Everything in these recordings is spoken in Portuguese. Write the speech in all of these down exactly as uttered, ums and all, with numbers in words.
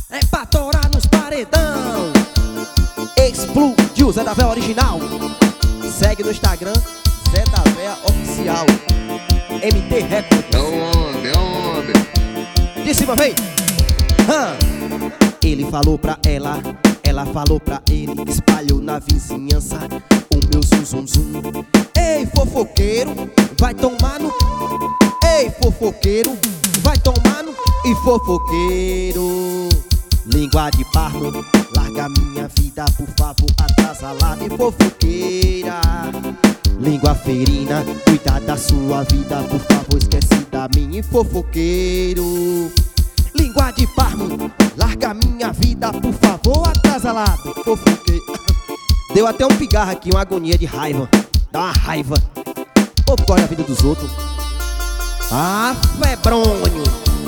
É pra torar nos paredão. Explodiu, Zé da Véia original. Segue no Instagram, Zé da Véia oficial. M T Records. É homem, é homem. De cima, vem. Hum. Ele falou pra ela, ela falou pra ele, espalhou na vizinhança o meu zum zum zum. Ei, fofoqueiro, vai tomar no... Ei, fofoqueiro, vai tomar no... E fofoqueiro, língua de parmo, larga minha vida, por favor, atrasalada. E fofoqueira, língua ferina, cuida da sua vida, por favor, esquece da minha. E fofoqueiro, língua de parmo, larga minha vida, por favor, atrasalado. Fofoqueiro. Deu até um pigarro aqui, uma agonia de raiva. Dá uma raiva. O povo corre a vida dos outros. Ah, febrônio.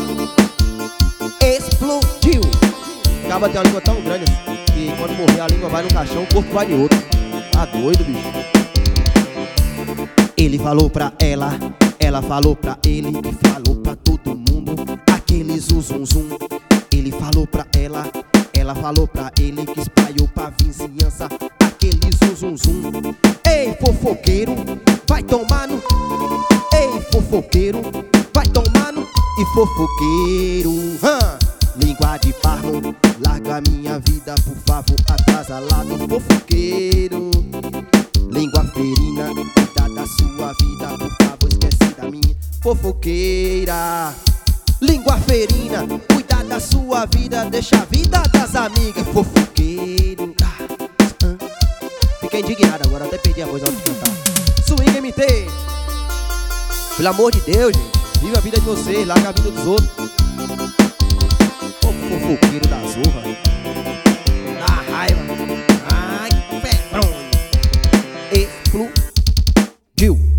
Explodiu. Acaba tem uma língua tão grande que quando morrer a língua vai num caixão, o corpo vai de outro. Tá doido, bicho. Ele falou pra ela, ela falou pra ele, e falou pra todo mundo aquele zum zum zum. Ele falou pra ela, ela falou pra ele, que espalhou pra vizinhança aquele zum zum zum. Ei, fofoqueiro, vai tomar no... Ei, fofoqueiro, vai tomar no... E fofoqueiro, hum. Língua de parmo, larga minha vida, por favor, atrasalado. Fofoqueiro, língua ferina, cuida da sua vida, por favor, esquece da minha. Fofoqueira, língua ferina, cuida da sua vida, deixa a vida das amigas. Fofoqueiro, ah, ah. Fiquei indignado agora, até perdi a voz na hora de cantar. Swing M T, pelo amor de Deus, gente, viva a vida de vocês, larga a vida dos outros. Ô fofoqueiro da zorra, dá raiva. Ai, febrônio. Explodiu.